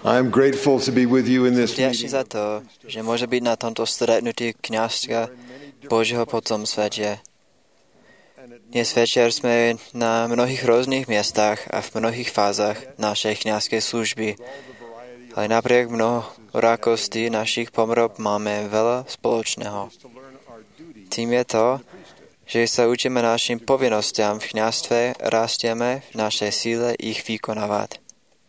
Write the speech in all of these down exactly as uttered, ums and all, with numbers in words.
I'm grateful to be with you in this Vďačný meeting. za to, že môže byť na tomto stretnutí kňazstva Božieho po celom svete. Dnes večer sme na mnohých rôznych miestach a v mnohých fázach našej kňazskej služby. Ale napriek mnohorakosti našich pomerov máme veľa spoločného. Tým je to, že sa učíme našim povinnostiam v kňazstve, rastieme v našej síle ich vykonávať.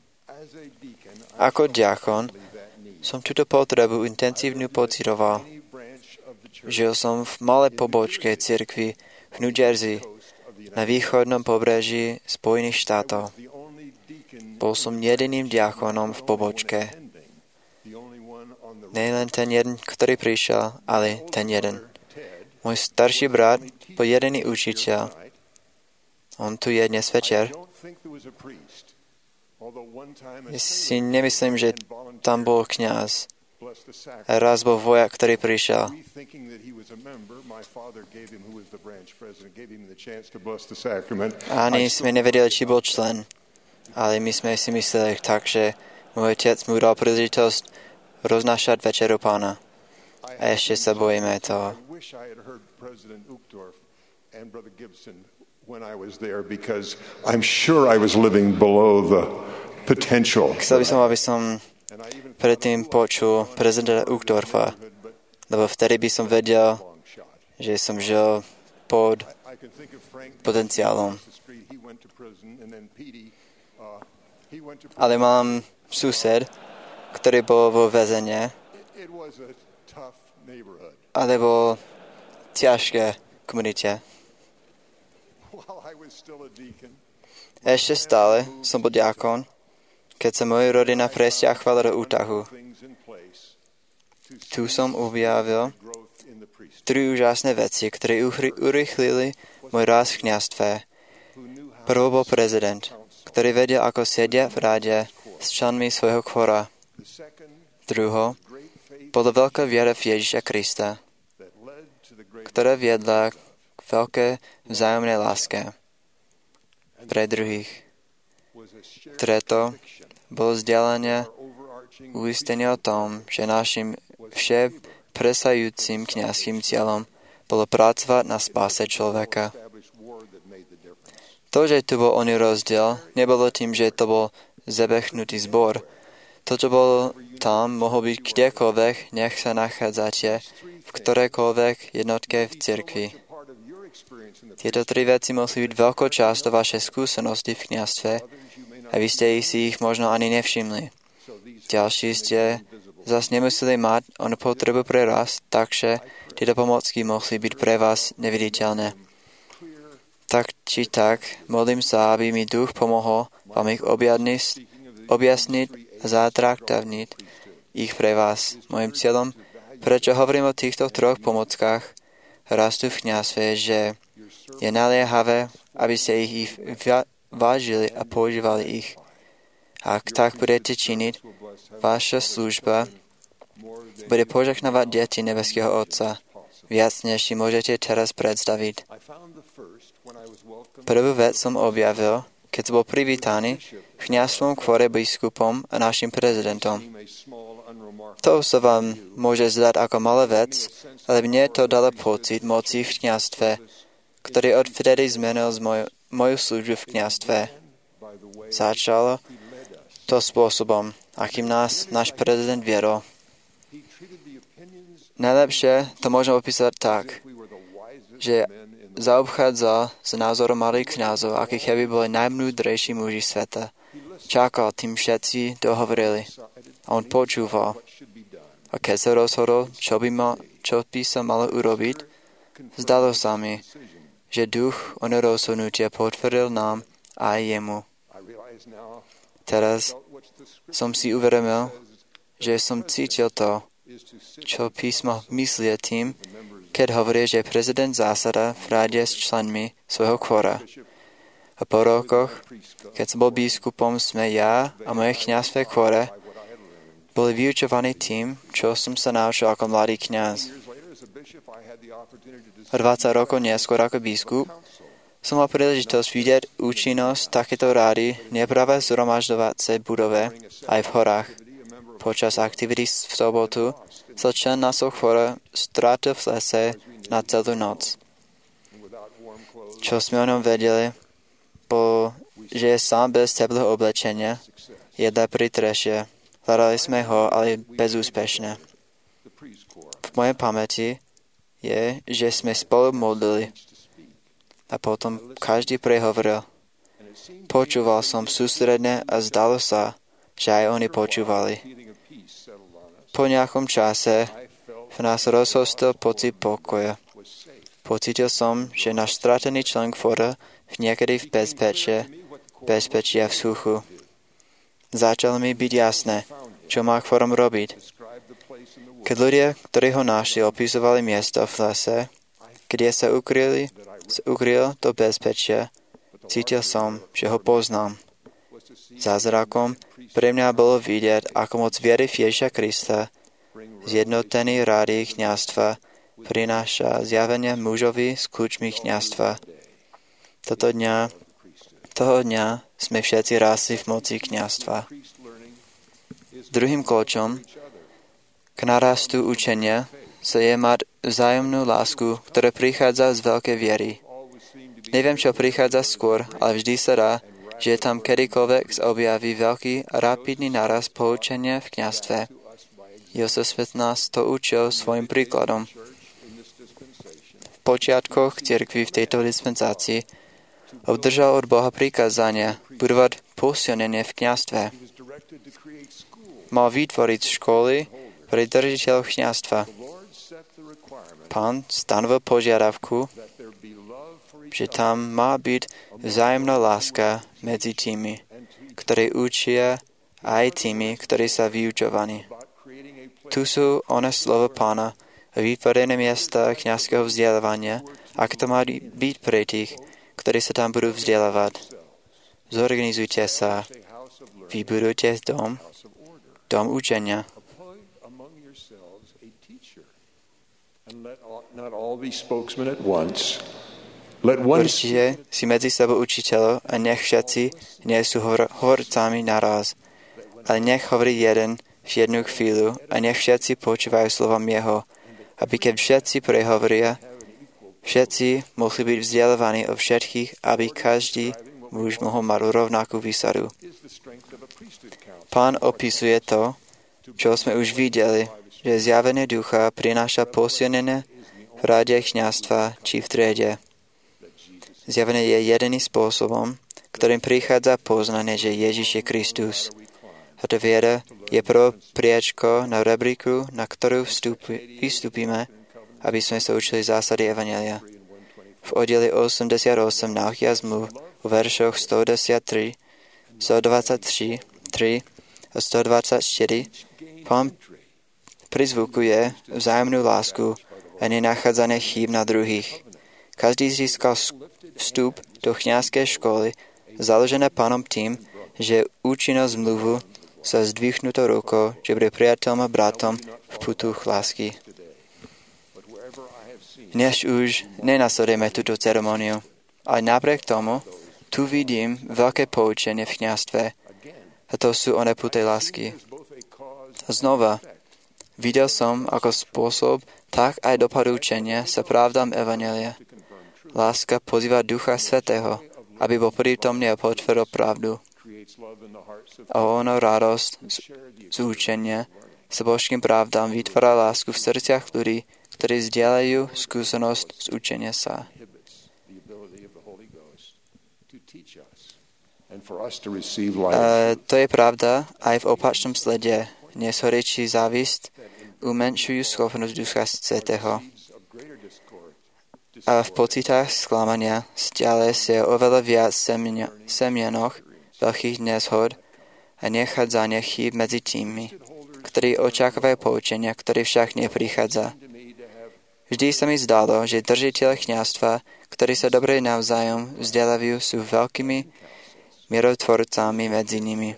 Ako diakon som túto potrebu intenzívne pocitoval. Žil som v malej pobočke cirkvi v New Jersey na východnom pobreží Spojených štátov. Bol som jediným diakonom v pobočke. Nielen ten jeden, ktorý prišiel, ale ten jeden. Môj starší brat bol jediný učiteľ. On tu je dnes večer. Ja si nemyslím, že tam bol kňaz. Raz bol vojak, ktorý prišiel. Ani sme nevedeli, či bol člen. Ale my sme si mysleli tak, že môj otec mu dal príležitosť roznášať večeru Pána. A ešte sa bojíme toho. When I was there, because I'm sure I was living below the potential. Chcel by som, aby som predtým počul prezidenta Uchtdorfa, lebo vtedy by som vedel, že som žil pod potenciálom. Ale mám sused, ktorý bol vo väzení, ale bol ťažké komunite. Ešte stále som bol diakon, keď sa moja rodina presťahovala do Utahu. Tu som objavil tri úžasné veci, ktoré urýchlili môj rast v kňazstve. Prvo bol prezident, ktorý vedel, ako sedia v rade s členmi svojho kvora. Druho, bola veľká viera v Ježiša Krista, ktorá viedla k veľkej vzájomnej láske pre druhých. Treto, bolo vzdelanie uistenie o tom, že našim vše presajúcim kňazským cieľom bolo pracovať na spáse človeka. To, že tu bol oný rozdiel, nebolo tým, že to bol zabechnutý zbor. To, čo bolo tam, mohol byť kdekoľvek, nech sa nachádzate, v ktorejkoľvek jednotke v cirkvi. Tieto tri veci musí byť veľkou časťou vašej skúsenosti v kňazstve a vy ste si ich možno ani nevšimli. Ďalší ste zase nemuseli mať onu potrebu pre rast, takže tieto pomocky mohli byť pre vás neviditeľné. Tak či tak, modlím sa, aby mi duch pomohol vám ich objasniť a zatraktívniť ich pre vás. Mojím cieľom, prečo hovorím o týchto troch pomockách rastu v kňazstve, že je naliehavé, aby ste ich vážili a používali ich. Ak tak budete činiť, vaša služba bude požehnávať deti nebeského Otca viac, než si môžete teraz predstaviť. Prvú vec som objavil, keď som bol privítaný v kňazstvom kvore biskupom a našim prezidentom. To sa vám môže zdať ako malá vec, ale mne to dalo pocit moci v kňazstve, ktorý odvtedy zmenil z moj, moju službu v kňazstve. Začalo to spôsobom, akým nás náš prezident viedol. Najlepšie to môžem opísať tak, že zaobchádzal s názorom malých kňazov, akých keby boli najmúdrejší muži sveta. Čakal, tým všetci dohovorili. A on počúval. A keď sa rozhodol, čo by, mal, čo by sa malo urobiť, zdalo sa mi, že duch ono rozhodnutia potvrdil nám aj jemu. Teraz som si uvedomil, že som cítil to, čo písmo myslie tým, keď hovorí, že prezident zásada v rade s členmi svojho kvora. A po rokoch, keď som bol biskupom, sme ja a moje kňazské kvore boli vyučovaní tým, čo som sa naučil ako mladý kňaz. dvadsať rokov neskôr ako biskup som mal príležitosť vidieť účinnosť takéto rády nepravé zhromažďovacej budove aj v horách. Počas aktivity v sobotu sa člen našho chora strátil v lese na celú noc. Čo sme o ňom vedeli, bolo, že je sám bez teplého oblečenia, jedla pri trešie. Hľadali sme ho, ale bezúspešne. V mojej pamäti je, že sme spolu modlili a potom každý prehovoril. Počúval som sústredne a zdalo sa, že aj oni počúvali. Po nejakom čase v nás rozhostil pocit pokoja. Pocítil som, že náš stratený člen kvora niekedy v bezpečie, bezpečí a v suchu. Začalo mi byť jasné, čo má kvorom robiť. Keď ľudia, ktorí ho našli, opisovali miesto v lese, kde sa ukryli, sa ukryl do bezpečia, cítil som, že ho poznám. Zázrakom pre mňa bolo vidieť, ako moc viery v Ježiša Krista, zjednotený rády kňazstva, prináša zjavenie mužovi s kľúčmi kňazstva. Toto dňa, toho dňa sme všetci rásli v moci kňazstva. Druhým kľúčom k narastu učenia sa je mať vzájomnú lásku, ktorá prichádza z veľkej viery. Neviem, čo prichádza skôr, ale vždy sa dá, že tam kedykoľvek sa objaví veľký a rapidný narast poučenia v kňazstve. Josef Smith nás to učil svojim príkladom. V počiatkoch cirkvi v tejto dispenzácii obdržal od Boha prikázania budovať posilnenie v kňazstve. Mal vytvoriť školy pre držiteľov kňazstva. Pán stanovil požiadavku, že tam má byť vzájomná láska medzi tými, ktorí učia, aj tými, ktorí sa vyučovaní. Tu sú one slovo Pána, vytvorené miesta kňazského vzdelávania, ako to má byť pre tých, ktorí sa tam budú vzdelávať. Zorganizujte sa, vybudujte dom, dom učenia. Určite si medzi sebou učiteľov a nech všetci nie sú hovor- hovorcami naraz, ale nech hovorí jeden v jednu chvíľu a nech všetci počúvajú slovom jeho, aby keď všetci prehovoria, všetci mohli byť vzdelávaní o všetkých, aby každý muž mohol mať rovnakú výsadu. Pán opisuje to, čo sme už videli, že zjavenie ducha prináša posilnenie v rade kňazstva či v triede. Zjavenie je jediným spôsobom, ktorým prichádza poznanie, že Ježiš je Kristus. Táto viera je prvé priečko na rebríku, na ktorú vstúpi, vystúpime, aby sme sa učili zásady evanjelia. V oddeli osemdesiatosem Naučia zmluv v veršoch stodesatri, stodvadsaťtri, tri a stodvadsaťštyri Pán prizvukuje vzájomnú lásku a nenachádzanie chýb na druhých. Každý získal vstup do kňazskej školy, založené Pánom tým, že účinnosť zmluvu sa zdvihnutou rukou, že bude priateľom a bratom v putuch lásky. Dnes už nenasledujeme túto ceremoniu, ale napriek tomu tu vidím veľké poučenie v kňazstve a to sú one puty lásky. Znova, videl som ako spôsob, tak aj dopad učenia sa pravdám evanjelia. Láska pozýva Ducha Svätého, aby bol prítomný a potvrdil pravdu. A ono radosť z, z učenia sa božským pravdám vytvára lásku v srdciach ľudí, ktorí zdieľajú skúsenosť z učenia sa. A to je pravda aj v opačnom slede. Neshorečí závisť umenšujú schopnosť Ducha Svätého. A v pocitách sklamania stiaľe sa oveľa viac semienoch veľkých nezhod a nechádzania chýb medzi tými, ktorí očakávajú poučenia, ktoré však neprichádza. Vždy sa mi zdalo, že držiteľ kňazstva, ktorí sa dobre navzájom vzdelávajú, sú veľkými mierotvorcami medzi nimi.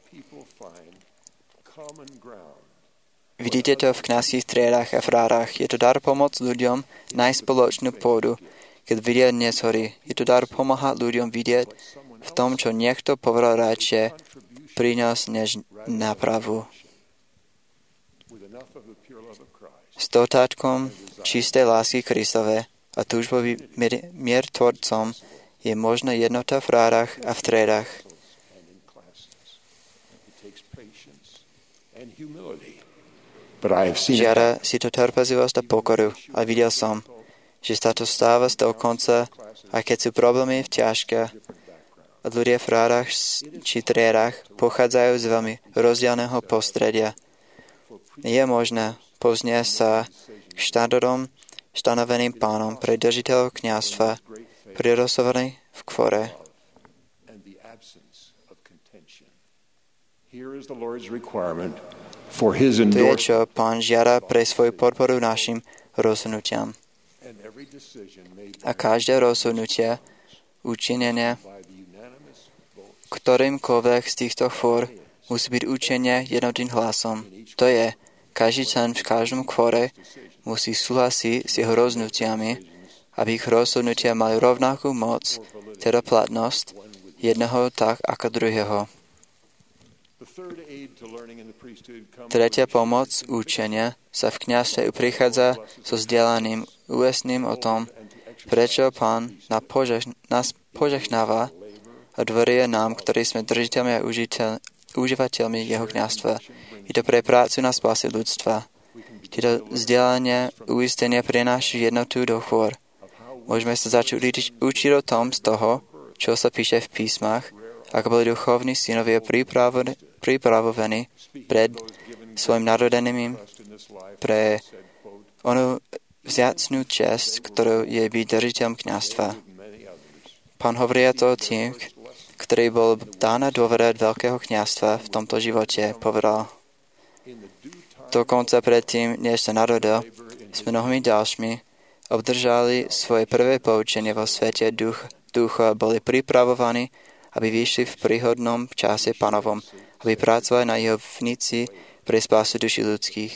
Vidíte to v kňazských triedách a frárach. Je to dar pomôcť ľuďom nájsť spoločnú pôdu, keď vidia nezhory. Je to dar pomáhať ľuďom vidieť v tom, čo niekto povedal radšej prínos než nápravu. S dotatkom čistej lásky Kristove a túžbovým miertvorcom je možná jednota v rádach a v triedách. Žiada si to trpezlivosť a pokoru a videl som, že sa to stáva z toho konca, aj keď sú problémy v ťažké a ľudia v rádach či triedách pochádzajú z veľmi rozdielného prostredia. Je možné poznieť sa k štandardom stanoveným Pánom pre držiteľov kňazstva prirosovaný v kvore. To je, čo Pán žiada pre svoju podporu našim rozhodnutiam. A každé rozhodnutie, učinené ktorýmkoľvek z týchto chôr, musí byť učenie jednotným hlasom. To je, každý člen v každom kvore musí súhlasiť s jeho rozhodnutiami, aby ich rozhodnutia mali rovnakú moc, teda platnosť, jedného tak ako druhého. Tretia pomoc, učenia, sa v kňazstve prichádza so vzdelaným úvestným o tom, prečo Pán nás požehnáva a dôveruje nám, ktorí sme držiteľmi a užiteľ, užívateľmi jeho kňazstva. Je to pre prácu na spáse ľudstva. Tieto vzdelania uistenia prinášajú jednotu do chôr. Môžeme sa začať učiť o tom z toho, čo sa píše v písmach, ako boli duchovní synovia pripravovaní pred svojim narodeným pre onú vzácnu čest, ktorou je byť držiteľom kňazstva. Pán hovorí to o tým, ktorý bol dána dôvera veľkého kňazstva v tomto živote, povedal: dokonca predtým, než sa narodil, s mnohými ďalšími obdržali svoje prvé poučenie vo svete duch, ducha a boli pripravovaní, aby vyšli v príhodnom čase Pánovom, aby pracovali na jeho vnici pre spásu duší ľudských.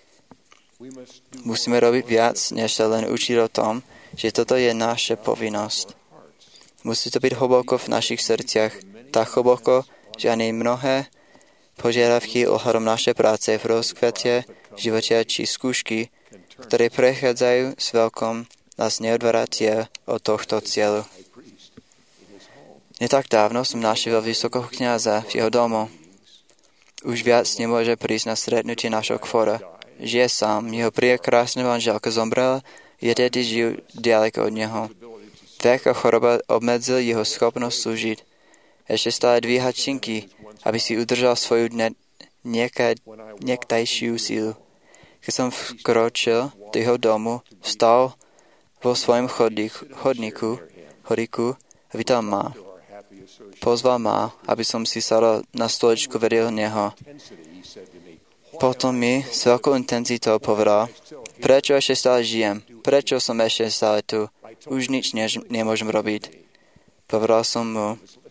Musíme robiť viac, než sa len učiť o tom, že toto je naša povinnosť. Musí to byť hlboko v našich srdciach, tak hlboko, že ani mnohé požiadavky ohľadom našej práce v rozkvete, živote či skúšky, ktoré prechádzajú s veľkom, nás neodvratia od tohto cieľu. Netak dávno som našiel vysokého kňaza v jeho domu. Už viac nemôže prísť na stretnutie našho kvora. Žije sám, jeho priekrásna manželka zomrela, je tedy žijú ďaleko od neho. Vek a choroba obmedzil jeho schopnosť slúžiť. Ešte stále dvíha činky, aby si udržal svoju ne- nieka- niektajšiu sílu. Keď som vkročil do jeho domu, vstal vo svojom chodníku, chodníku, chodníku a vítal ma. Pozval ma, aby som si sadol na stoličku vedľa neho. Potom mi s veľkou intenzitou povedal: prečo ešte stále žijem? Prečo som ešte stále tu? Už nič než, nemôžem robiť. Povedal som mu,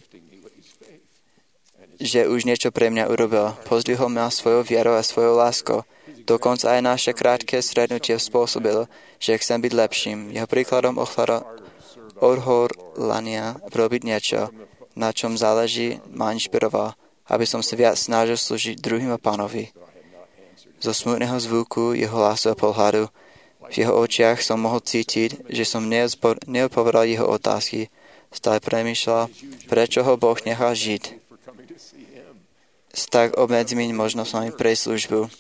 že už niečo pre mňa urobil. Pozdvihol ma svojou vierou a svojou láskou. Dokonca aj naše krátke stretnutie spôsobilo, že chcem byť lepším. Jeho príkladom odhodlania robiť niečo, na čom záleží, ma inšpiroval, aby som sa viac snažil slúžiť druhým a Pánovi. Zo smutného zvuku jeho hlasu a pohľadu v jeho očiach som mohol cítiť, že som neodpovedal jeho otázky. Stále premýšľal, prečo ho Boh nechal žiť s tak obmedzenými možnosťami pre službu.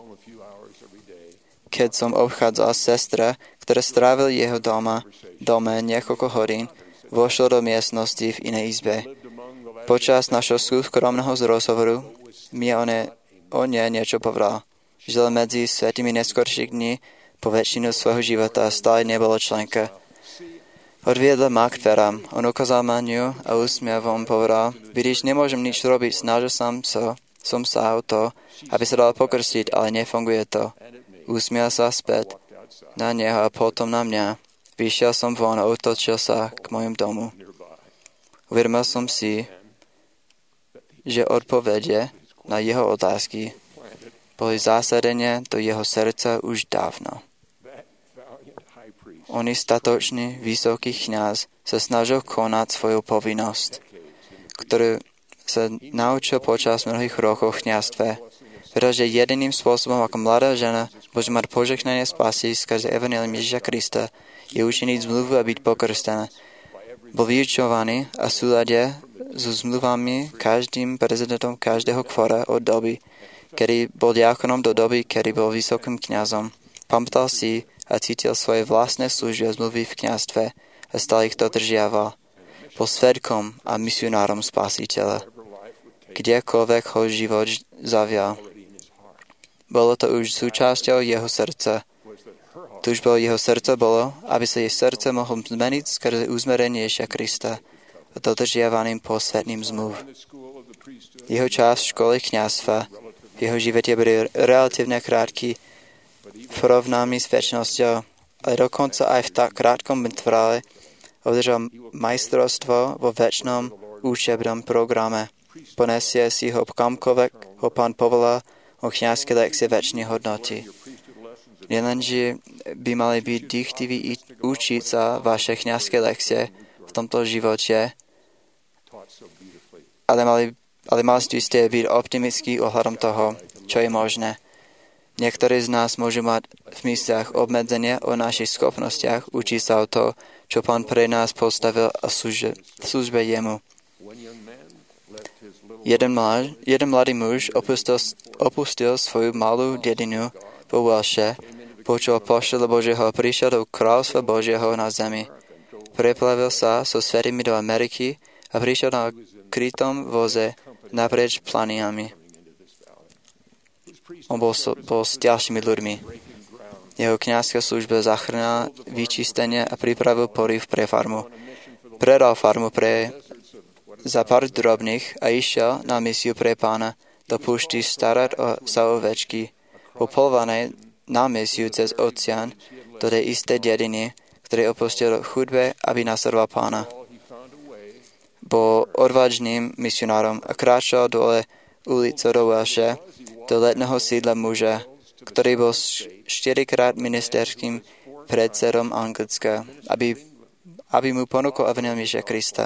Keď som obchádzal sestra, ktorá strávila jeho doma, dome niekoľko hodín, vošlo do miestnosti v inej izbe. Počas našho súkromného rozhovoru mi o ne, o ne niečo povedal. Žil medzi svätými neskorších dní, po väčšinu svojho života stále nebolo členka. Odviedla ma k dverám. On ukázal ma ňu a úsmievom povedal: vidíš, nemôžem nič robiť, snažil som sa, som sa o to, aby sa dal pokrstiť, ale nefunguje to. Usmial sa späť na neho a potom na mňa. Vyšiel som von a otočil sa k mojom domu. Uvedomil som si, že odpovede na jeho otázky boli zásadene do jeho srdca už dávno. Oný statočný, vysoký kňaz sa snažil konať svoju povinnosť, ktorú sa naučil počas mnohých rokov v kňazstve. pretože jediným spôsobom, ako mladá žena môže mať požehnanie spásy skrze evanjelium Ježiša Krista, je učiniť zmluvu a byť pokrstená. Bol vyučovaný a v súlade so zmluvami každým prezidentom každého kvora od doby, kedy bol diakonom do doby, kedy bol vysokým kňazom. Pamätal si a cítil svoje vlastné služby a zmluvy v kňazstve a stále ich dodržiaval. Bol svedkom a misionárom Spasiteľa, kdekoľvek ho život zavial. Bolo to už súčasťou jeho srdca. Túžbou jeho srdca bolo, aby sa jej srdce mohlo zmeniť skrze uzmerenie Ježiša Krista a dodržiavaným posvetným zmluv. Jeho čas v škole kňazstva v jeho živote boli relatívne krátky v porovnaní s večnosťou, ale dokonca aj v tak krátkom intervale obdržal majstrovstvo vo večnom učebnom programe. Ponesie si ho kamkoľvek ho Pán povolá o kňazské lekcie večnej hodnoty. Nielenže by mali byť dychtiví učiť sa vaše kňazské lekcie v tomto živote, ale mali, ale mali ste byť optimistickí ohľadom toho, čo je možné. Niektorí z nás môžu mať v mysliach obmedzenie o našich schopnostiach učiť sa o to, čo Pán pre nás postavil a služe, službe jemu. Jeden, mlad, jeden mladý muž opustil, opustil svoju malú dedinu vo Waleshe, počul poštolu Božieho a prišiel do kráľovstva Božieho na zemi. Preplavil sa so svetými do Ameriky a prišiel na krytom voze naprieč planiami. On bol, so, bol s ďalšími ľuďmi. Jeho kňazská služba zachránila vyčistenie a pripravil poriv pre farmu. Predal farmu pre za pár drobných a išiel na misiu pre Pána do púšti starať o, sa o ovečky. Po polvanej na misiu cez oceán do tej isté dediny, ktoré opustil chudbe, aby nasledoval Pána. Bol odvážnym misionárom a kráčal dole ulicu do Waleshe, do letného sídla muža, ktorý bol štyrikrát ministerským predsedom Anglicka, aby, aby mu ponúkol evanjelium Ježiša Krista.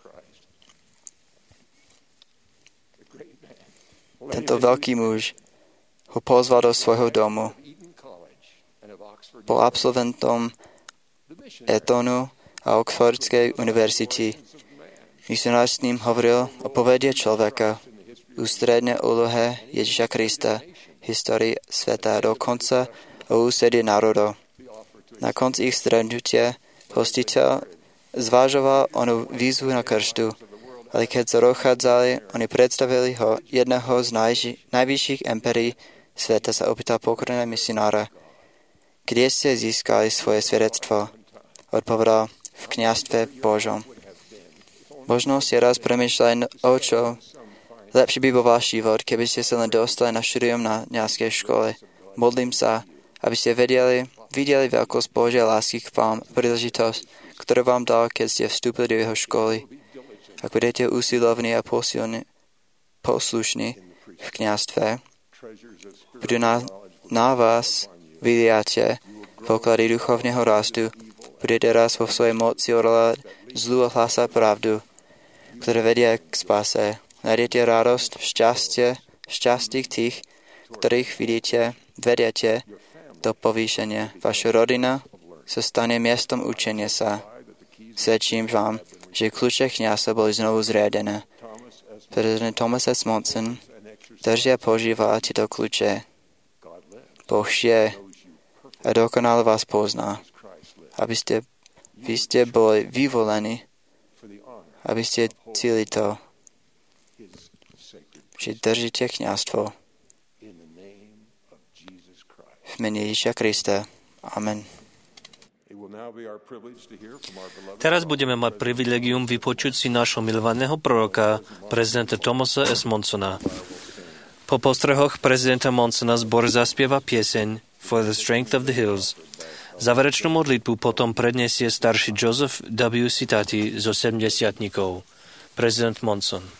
Tento veľký muž ho pozval do svojho domu. Bol absolventom Etonu a Oxfordskej univerzity. Misionár s ním hovoril o povedie človeka, ústrednej úlohe Ježiša Krista, histórii sveta, dokonca o úsedí národov. Na konci ich stretnutia hostiteľ zvážoval onu výzvu na krstu, ale keď sa rozchádzali, oni predstavili ho jedného z najži, najvyšších impérií sveta, sa opýtal pokorného misionára, kde ste získali svoje svedectvo. Odpovedal, v kňazstve Božom. Možno ste raz premýšľali o čo. Lepšie by bol váš život, keby ste sa len dostali na štúdium na kňazskej škole. Modlím sa, aby ste vedeli, videli veľkosť Božej lásky k vám, príležitosť, ktorú vám dal, keď ste vstúpili do jeho školy. Ak budete usilovní a posilní, poslušní v kňazstve, budú na, na vás vyliate poklady duchovného rastu, budete raz vo svojej moci odvolať zlú a hlásať pravdu, ktoré vedia k spase. Nájdete radosť, šťastie, šťastí tých, ktorých vidíte, vediete do povýšenia. Vaša rodina sa stane miestom učenia sa. Svedčím vám, že kľúče kňazstva boli znovu zriadené. Prezident Thomas S. Monson držia používa tieto kľúče. Boh je a dokonale vás pozná, aby ste, vy ste boli vyvolení, aby ste cíli to, že držíte kňazstvo v mene Ježiša Krista. Amen. Teraz budeme mať privilegium vypočuť si našho milovaného proroka, prezidenta Thomasa S. Monsona. Po postrehoch prezidenta Monsona zbor zaspieva pieseň For the Strength of the Hills. Záverečnú modlitbu potom predniesie starší Joseph W. Citati zo sedemdesiatnikov. Prezident Monson.